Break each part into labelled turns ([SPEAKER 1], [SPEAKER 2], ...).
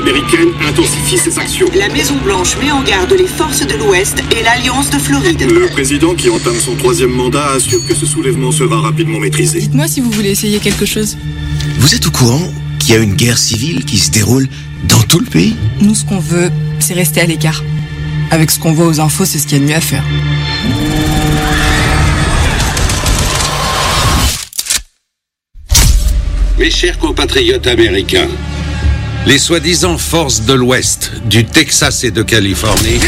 [SPEAKER 1] américaine intensifie ses actions.
[SPEAKER 2] La Maison-Blanche met en garde les forces de l'Ouest et l'Alliance de Floride.
[SPEAKER 1] Le président, qui entame son 3e mandat, assure que ce soulèvement sera rapidement maîtrisé.
[SPEAKER 3] Dites-moi si vous voulez essayer quelque chose.
[SPEAKER 4] Vous êtes au courant qu'il y a une guerre civile qui se déroule dans tout le pays?
[SPEAKER 3] Nous, ce qu'on veut, c'est rester à l'écart. Avec ce qu'on voit aux infos, c'est ce qu'il y a de mieux à faire.
[SPEAKER 5] Mes chers compatriotes américains, les soi-disant forces de l'Ouest, du Texas et de Californie,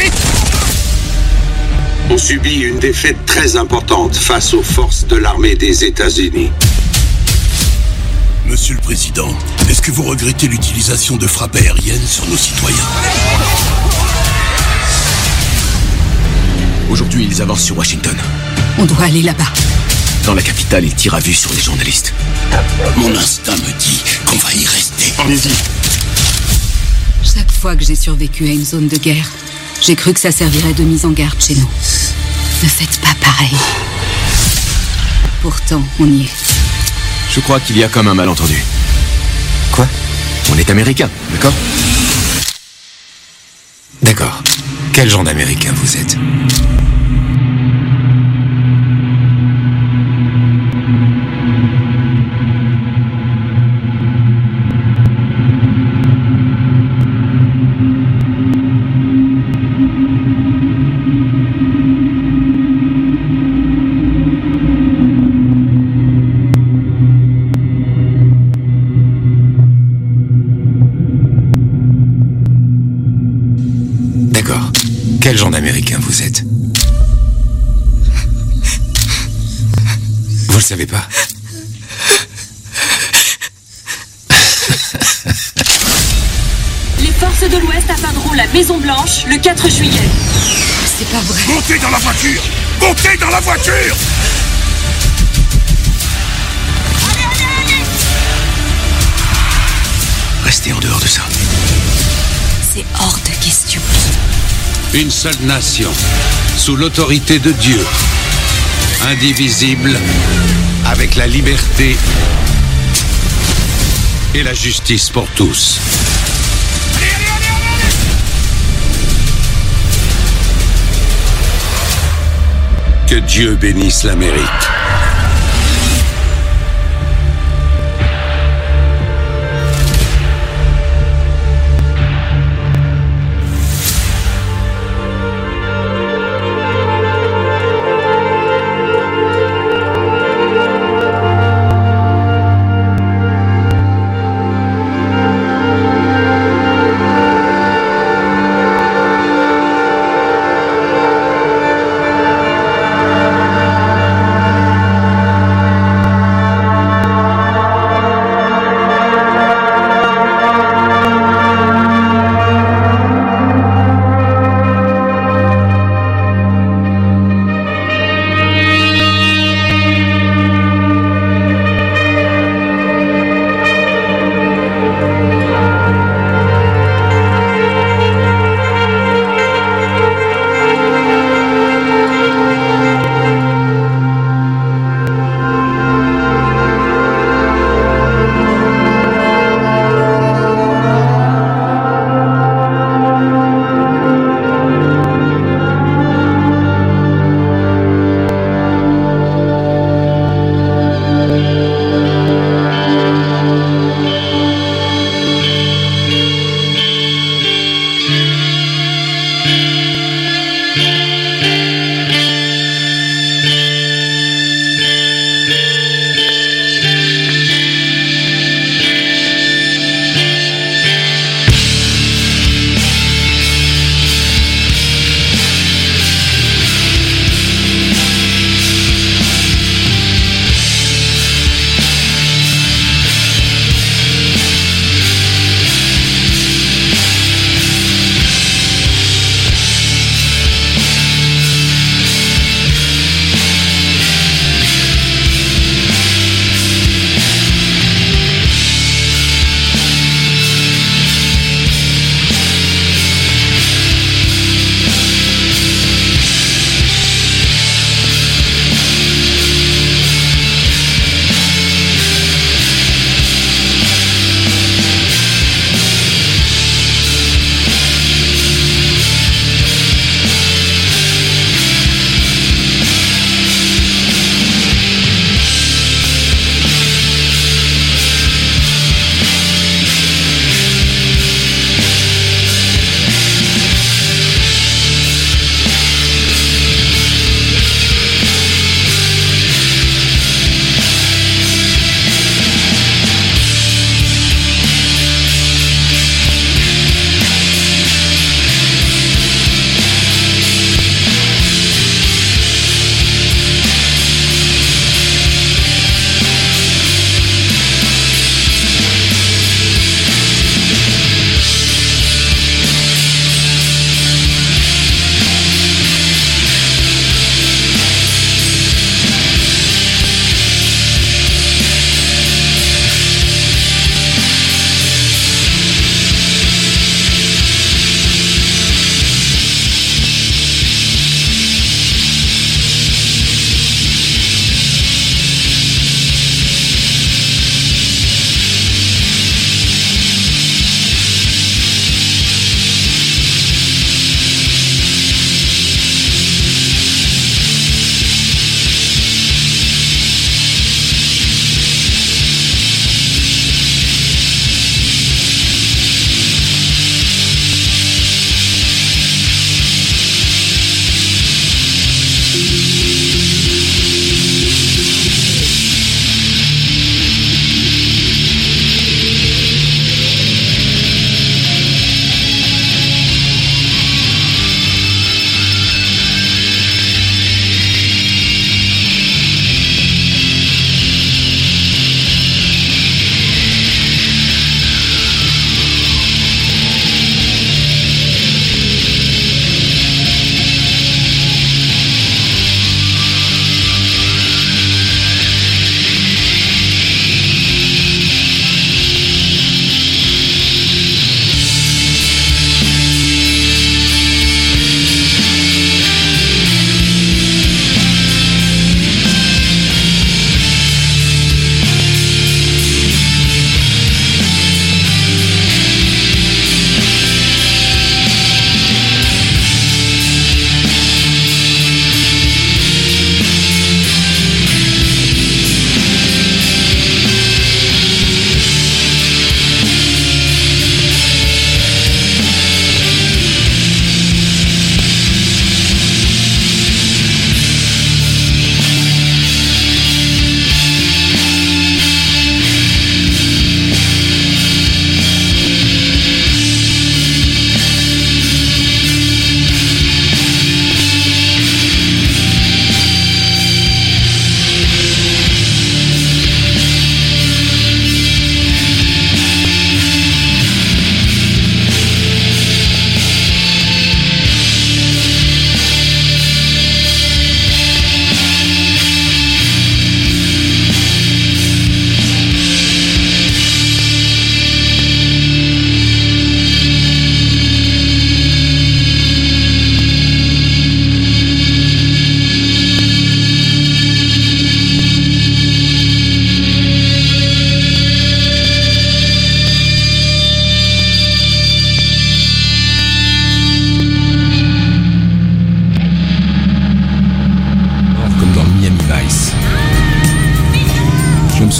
[SPEAKER 5] ont subi une défaite très importante face aux forces de l'armée des États-Unis.
[SPEAKER 6] Monsieur le Président, est-ce que vous regrettez l'utilisation de frappes aériennes sur nos citoyens?
[SPEAKER 4] Aujourd'hui, ils avancent sur Washington.
[SPEAKER 7] On doit aller là-bas.
[SPEAKER 4] Dans la capitale, ils tirent à vue sur les journalistes.
[SPEAKER 6] Mon instinct me dit qu'on va y rester.
[SPEAKER 1] Allez-y.
[SPEAKER 7] Chaque fois que j'ai survécu à une zone de guerre, j'ai cru que ça servirait de mise en garde chez nous. Ne faites pas pareil. Pourtant, on y est.
[SPEAKER 4] Je crois qu'il y a comme un malentendu. Quoi? On est américain, d'accord? D'accord. Quel genre d'américain vous êtes? Quel genre d'américain vous êtes? Vous le savez pas?
[SPEAKER 8] Les forces de l'Ouest atteindront la Maison-Blanche le 4 juillet.
[SPEAKER 7] C'est pas vrai.
[SPEAKER 6] Montez dans la voiture! Montez dans la voiture!
[SPEAKER 4] Restez en dehors de ça.
[SPEAKER 7] C'est hors de question.
[SPEAKER 5] Une seule nation, sous l'autorité de Dieu, indivisible, avec la liberté et la justice pour tous. Que Dieu bénisse l'Amérique.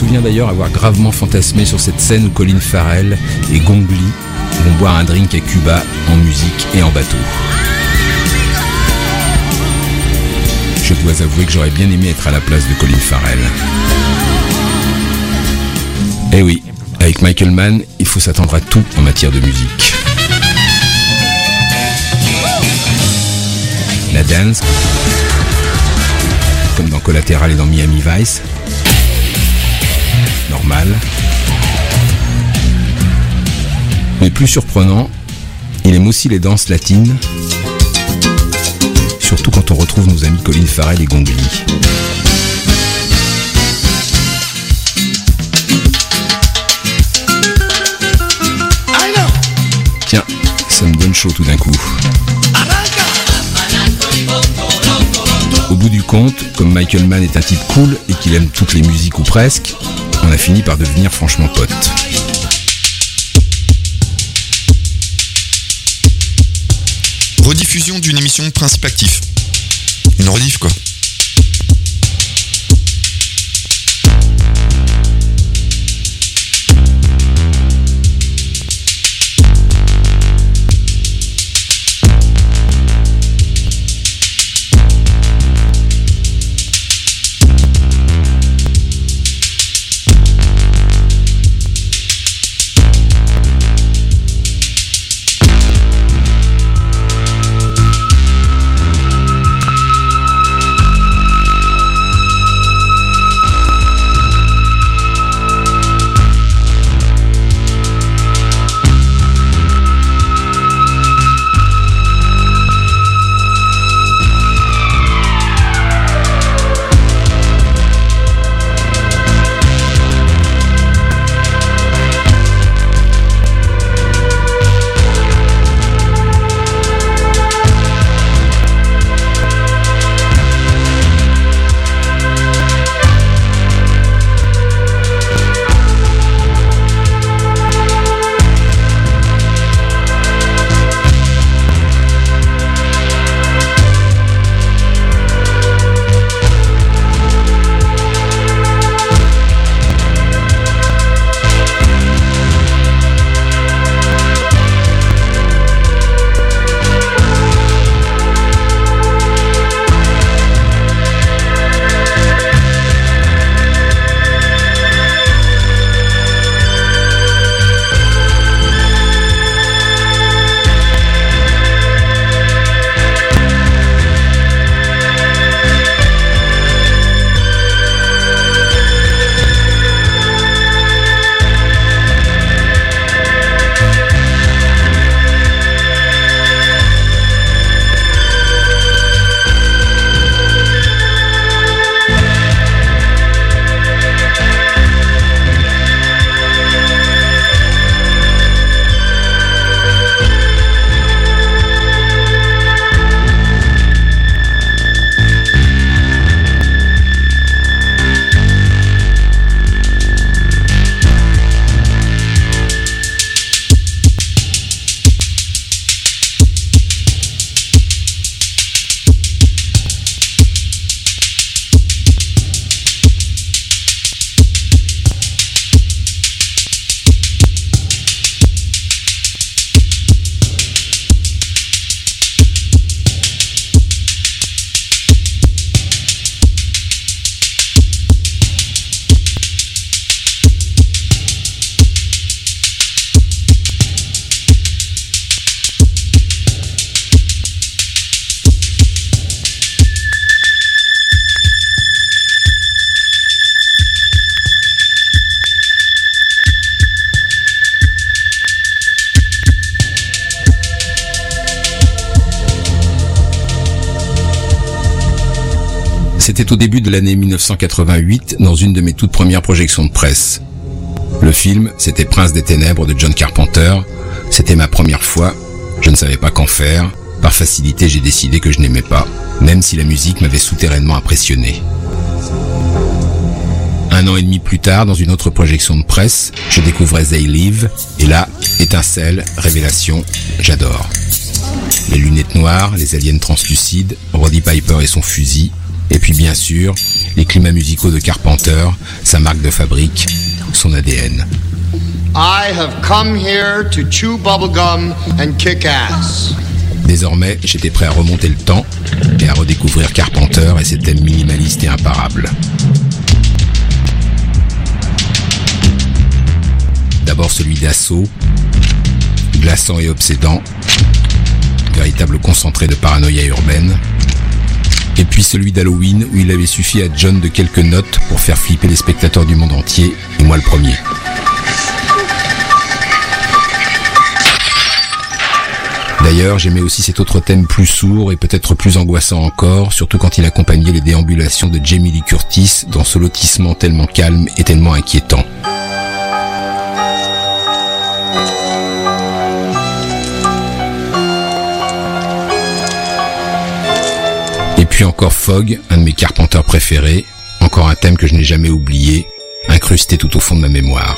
[SPEAKER 9] souviens d'ailleurs avoir gravement fantasmé sur cette scène où Colin Farrell et Gong Li vont boire un drink à Cuba en musique et en bateau. Je dois avouer que j'aurais bien aimé être à la place de Colin Farrell. Eh oui, avec Michael Mann, il faut s'attendre à tout en matière de musique. La dance, comme dans Collateral et dans Miami Vice, normal. Mais plus surprenant, il aime aussi les danses latines, surtout quand on retrouve nos amis Colin Farrell et Gong Li. Tiens, ça me donne chaud tout d'un coup. Au bout du compte, comme Michael Mann est un type cool et qu'il aime toutes les musiques ou presque, on a fini par devenir franchement potes.
[SPEAKER 10] Rediffusion d'une émission de Principe Actif. Une rediff quoi.
[SPEAKER 9] C'était au début de l'année 1988, dans une de mes toutes premières projections de presse. Le film, c'était Prince des Ténèbres de John Carpenter. C'était ma première fois. Je ne savais pas qu'en faire. Par facilité, j'ai décidé que je n'aimais pas, même si la musique m'avait souterrainement impressionné. Un an et demi plus tard, dans une autre projection de presse, je découvrais They Live, et là, étincelle, révélation, j'adore. Les lunettes noires, les aliens translucides, Roddy Piper et son fusil, et puis bien sûr, les climats musicaux de Carpenter, sa marque de fabrique, son ADN.
[SPEAKER 11] I have come here to chew bubblegum and kick ass.
[SPEAKER 9] Désormais, j'étais prêt à remonter le temps et à redécouvrir Carpenter et ses thèmes minimalistes et imparables. D'abord celui d'Assaut, glaçant et obsédant, véritable concentré de paranoïa urbaine. Et puis celui d'Halloween où il avait suffi à John de quelques notes pour faire flipper les spectateurs du monde entier, et moi le premier. D'ailleurs, j'aimais aussi cet autre thème plus sourd et peut-être plus angoissant encore, surtout quand il accompagnait les déambulations de Jamie Lee Curtis dans ce lotissement tellement calme et tellement inquiétant. Et puis encore Fog, un de mes Carpenters préférés, encore un thème que je n'ai jamais oublié, incrusté tout au fond de ma mémoire.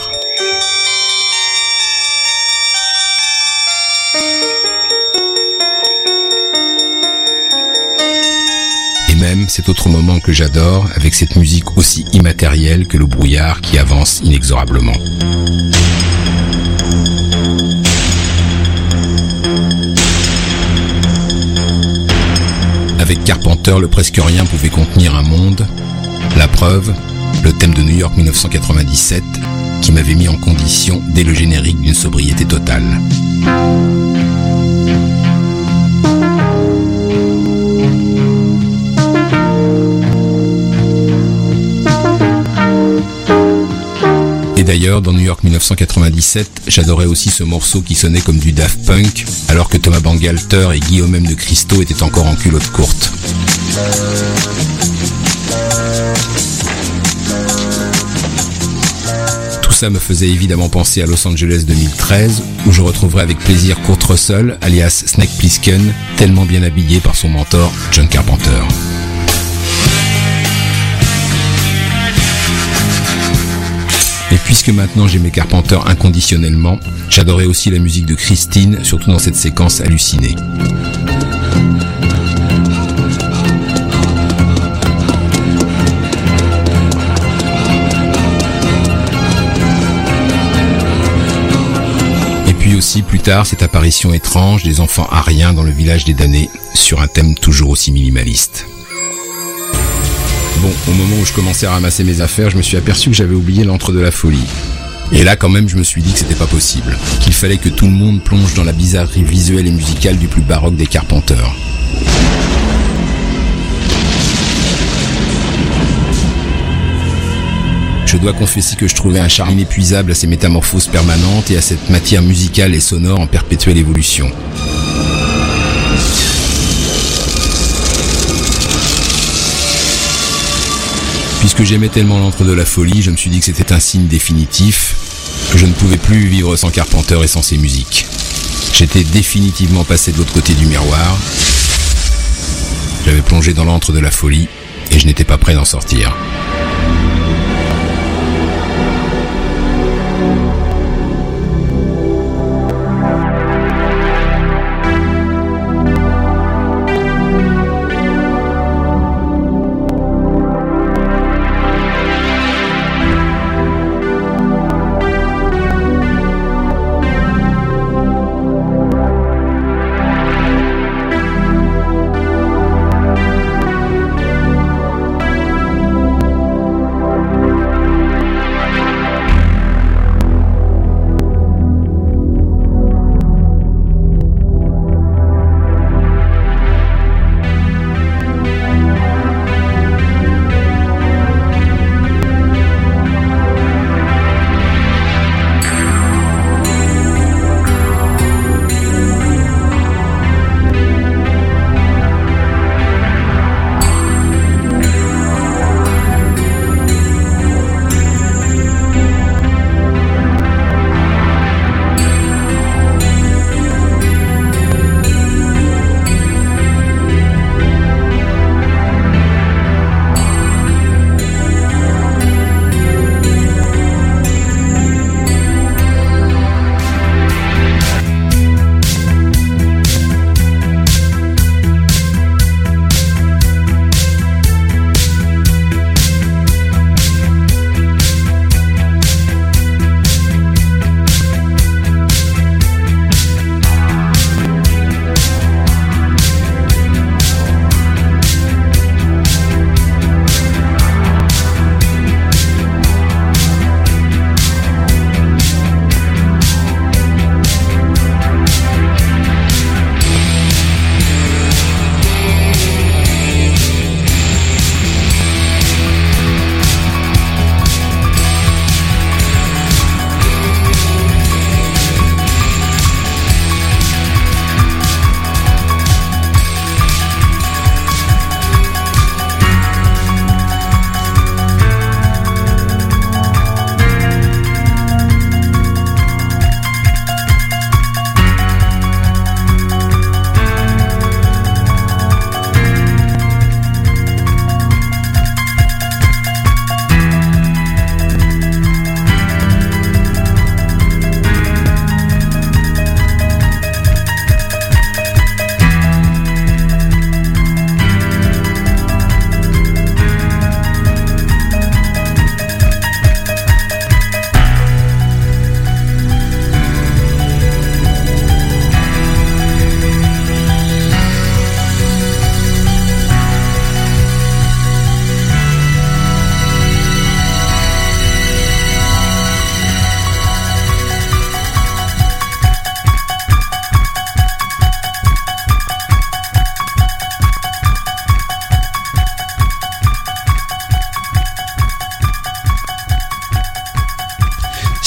[SPEAKER 9] Et même cet autre moment que j'adore, avec cette musique aussi immatérielle que le brouillard qui avance inexorablement. Avec Carpenter, le presque rien pouvait contenir un monde. La preuve, le thème de New York 1997, qui m'avait mis en condition dès le générique d'une sobriété totale. Et d'ailleurs, dans New York 1997, j'adorais aussi ce morceau qui sonnait comme du Daft Punk, alors que Thomas Bangalter et Guillaume M. de Christo étaient encore en culotte courte. Tout ça me faisait évidemment penser à Los Angeles 2013, où je retrouverai avec plaisir Kurt Russell, alias Snake Plissken, tellement bien habillé par son mentor, John Carpenter. Et puisque maintenant j'aimais Carpenter inconditionnellement, j'adorais aussi la musique de Christine, surtout dans cette séquence hallucinée. Et puis aussi plus tard cette apparition étrange des enfants ariens dans le village des damnés, sur un thème toujours aussi minimaliste. Bon, au moment où je commençais à ramasser mes affaires, je me suis aperçu que j'avais oublié l'antre de la folie. Et là, quand même, je me suis dit que c'était pas possible. Qu'il fallait que tout le monde plonge dans la bizarrerie visuelle et musicale du plus baroque des Carpenters. Je dois confesser que je trouvais un charme inépuisable à ces métamorphoses permanentes et à cette matière musicale et sonore en perpétuelle évolution. Puisque j'aimais tellement l'antre de la folie, je me suis dit que c'était un signe définitif. Je ne pouvais plus vivre sans Carpenter et sans ses musiques. J'étais définitivement passé de l'autre côté du miroir. J'avais plongé dans l'antre de la folie et je n'étais pas prêt d'en sortir.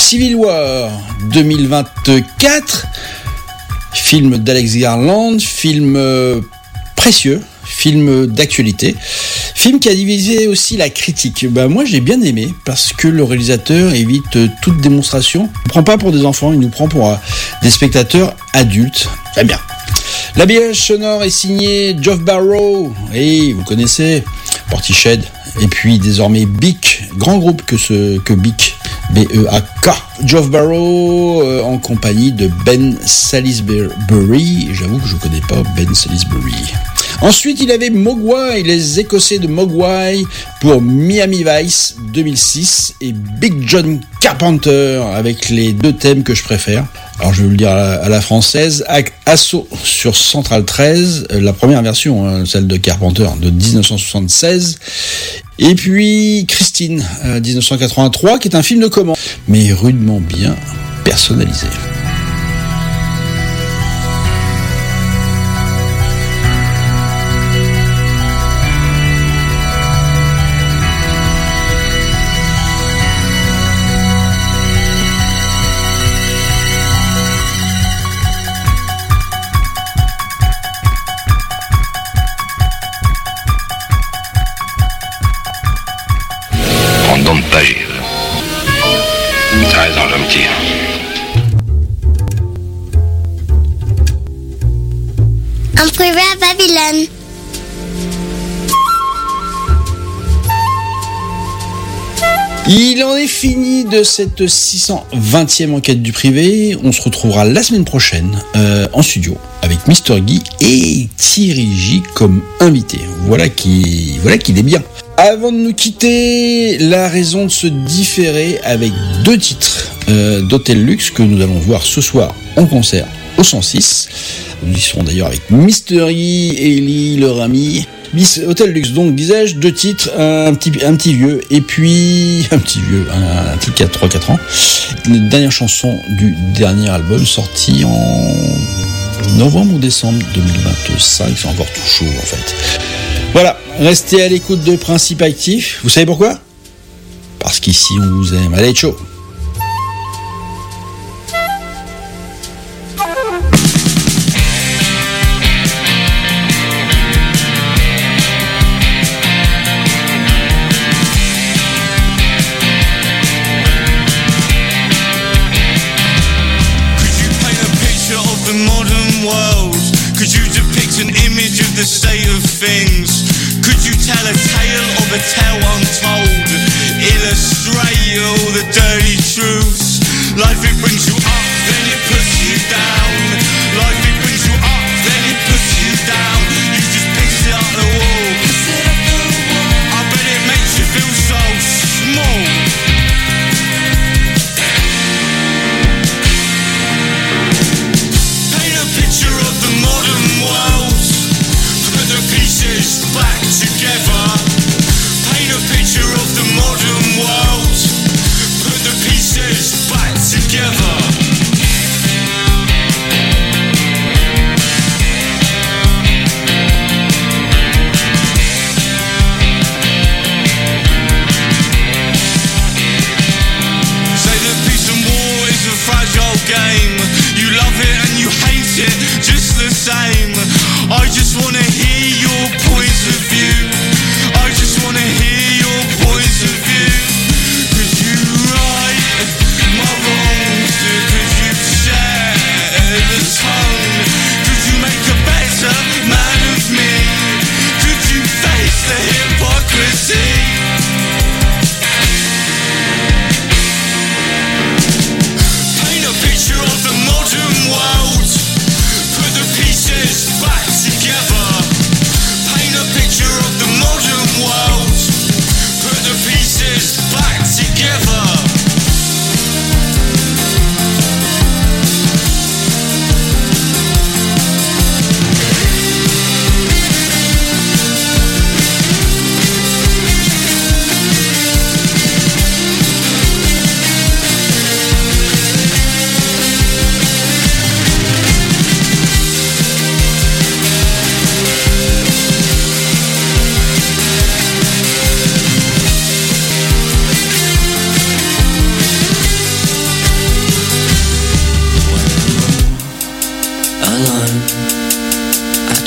[SPEAKER 12] Civil War 2024, film d'Alex Garland, film précieux, film d'actualité, film qui a divisé aussi la critique. Moi j'ai bien aimé parce que le réalisateur évite toute démonstration. Il ne prend pas pour des enfants, il nous prend pour des spectateurs adultes. Très bien. L'habillage sonore est signé Geoff Barrow, et vous connaissez Portishead, et puis désormais Beak, grand groupe que Beak, B-E-A-K. Geoff Barrow en compagnie de Ben Salisbury, j'avoue que je ne connais pas Ben Salisbury. Ensuite, il avait Mogwai, les Écossais de Mogwai pour Miami Vice 2006 et Big John Carpenter avec les deux thèmes que je préfère. Alors je vais vous le dire à la française, Assaut sur Central 13, la première version, celle de Carpenter de 1976, et puis Christine 1983 qui est un film de commande, mais rudement bien personnalisé.
[SPEAKER 13] Donc pas Gilles. T'as raison, je me tire.
[SPEAKER 14] En privé à Babylone.
[SPEAKER 12] Il en est fini de cette 620e enquête du privé. On se retrouvera la semaine prochaine en studio avec Mr. Guy et Thierry J comme invité. Voilà qu'il est bien. Avant de nous quitter, la raison de se différer avec deux titres d'Hotel Luxe que nous allons voir ce soir en concert au 106. Nous y serons d'ailleurs avec Mr. Guy, Ellie, leur ami. Hotel Luxe, donc disais-je, deux titres, un petit vieux, et puis un titre qui a 3-4 ans. Une dernière chanson du dernier album sorti en novembre ou décembre 2025, c'est encore tout chaud en fait. Voilà, restez à l'écoute de Principe Actif. Vous savez pourquoi ? Parce qu'ici on vous aime. Allez, ciao.
[SPEAKER 15] The state of things. Could you tell a tale of a tale untold? Illustrate all the dirty truths. Life it brings you up, then it puts you down. Life it brings you up, then it puts you down. You just piss it up the wall. I bet it makes you feel so small. Paint a picture of the modern world. The pieces back together. Paint a picture of the modern world. Put the pieces back together.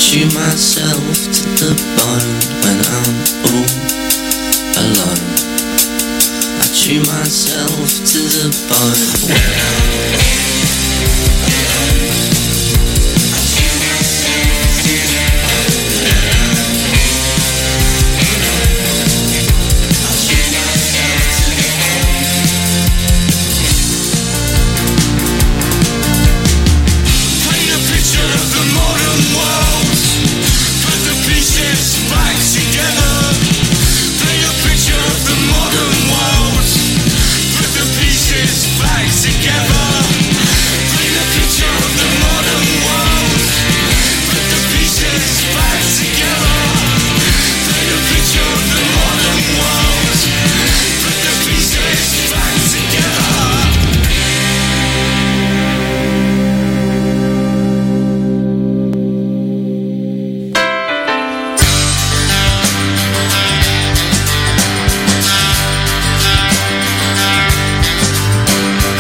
[SPEAKER 16] chew myself to the bone when I'm all alone. I chew myself to the bone when I'm alone.